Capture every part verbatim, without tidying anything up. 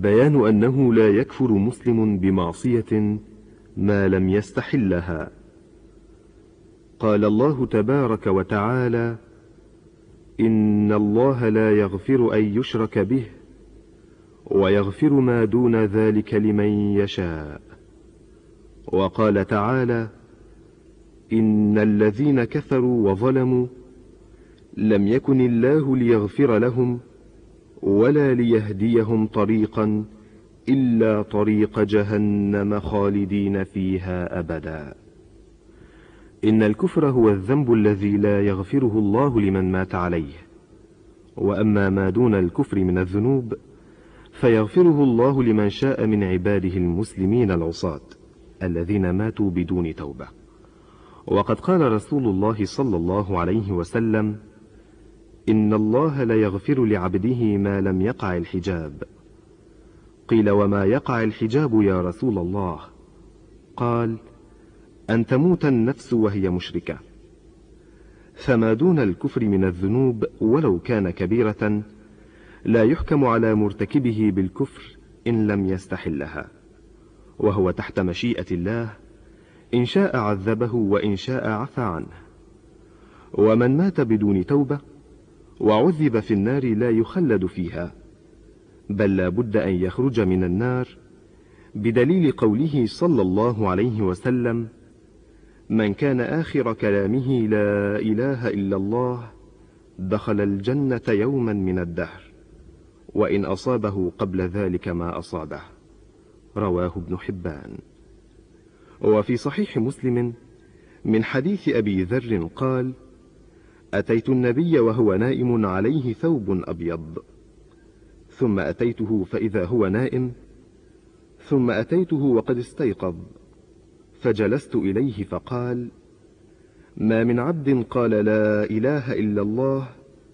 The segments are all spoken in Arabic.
بيان أنه لا يكفر مسلم بمعصية ما لم يستحلها. قال الله تبارك وتعالى: إن الله لا يغفر أن يشرك به ويغفر ما دون ذلك لمن يشاء. وقال تعالى: إن الذين كفروا وظلموا لم يكن الله ليغفر لهم ولا ليهديهم طريقا إلا طريق جهنم خالدين فيها أبدا. إن الكفر هو الذنب الذي لا يغفره الله لمن مات عليه، وأما ما دون الكفر من الذنوب فيغفره الله لمن شاء من عباده المسلمين العصاة الذين ماتوا بدون توبة. وقد قال رسول الله صلى الله عليه وسلم: إن الله لا يغفر لعبده ما لم يقع الحجاب. قيل: وما يقع الحجاب يا رسول الله؟ قال: أن تموت النفس وهي مشركة. فما دون الكفر من الذنوب ولو كان كبيرة لا يحكم على مرتكبه بالكفر إن لم يستحلها، وهو تحت مشيئة الله، إن شاء عذبه وإن شاء عفى عنه. ومن مات بدون توبة وعذب في النار لا يخلد فيها، بل لا بد أن يخرج من النار، بدليل قوله صلى الله عليه وسلم: من كان آخر كلامه لا إله إلا الله دخل الجنة يوما من الدهر، وإن أصابه قبل ذلك ما أصابه. رواه ابن حبان. وفي صحيح مسلم من حديث أبي ذر قال: أتيت النبي وهو نائم عليه ثوب أبيض، ثم أتيته فإذا هو نائم، ثم أتيته وقد استيقظ، فجلست إليه فقال: ما من عبد قال لا إله إلا الله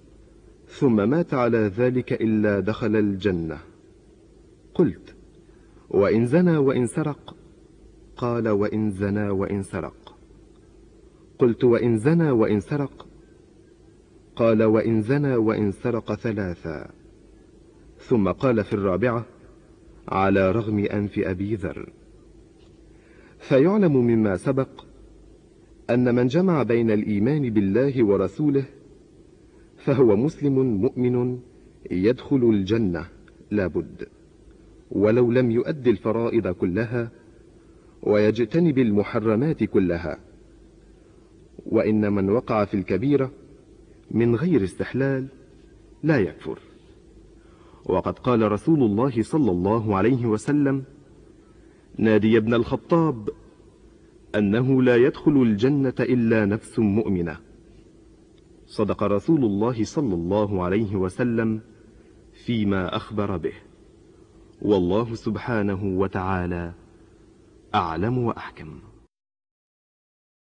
ثم مات على ذلك إلا دخل الجنة. قلت: وإن زنى وإن سرق؟ قال: وإن زنى وإن سرق. قلت: وإن زنى وإن سرق؟ قال: وإن زنى وإن سرق ثلاثا. ثم قال في الرابعة: على رغم أنف أبي ذر. فيعلم مما سبق أن من جمع بين الإيمان بالله ورسوله فهو مسلم مؤمن يدخل الجنة لا بد، ولو لم يؤد الفرائض كلها ويجتنب المحرمات كلها. وإن من وقع في الكبيرة من غير استحلال لا يكفر. وقد قال رسول الله صلى الله عليه وسلم: نادي ابن الخطاب أنه لا يدخل الجنة إلا نفس مؤمنة. صدق رسول الله صلى الله عليه وسلم فيما أخبر به، والله سبحانه وتعالى أعلم وأحكم.